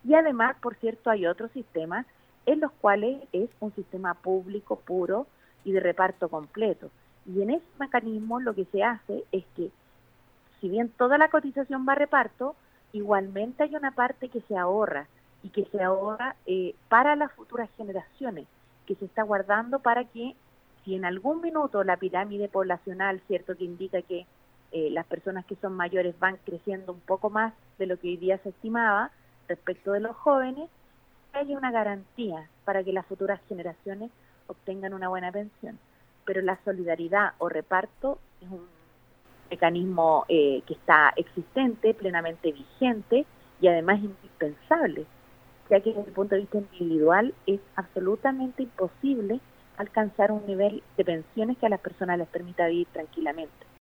Y además, por cierto, hay otros sistemas en los cuales es un sistema público, puro y de reparto completo. Y en ese mecanismo lo que se hace es que, si bien toda la cotización va a reparto, igualmente hay una parte que se ahorra y que se ahorra para las futuras generaciones, que se está guardando para que si en algún minuto la pirámide poblacional, cierto, que indica que las personas que son mayores van creciendo un poco más de lo que hoy día se estimaba respecto de los jóvenes, haya una garantía para que las futuras generaciones obtengan una buena pensión. Pero la solidaridad o reparto es un mecanismo que está existente, plenamente vigente y además indispensable, ya que desde el punto de vista individual es absolutamente imposible alcanzar un nivel de pensiones que a las personas les permita vivir tranquilamente.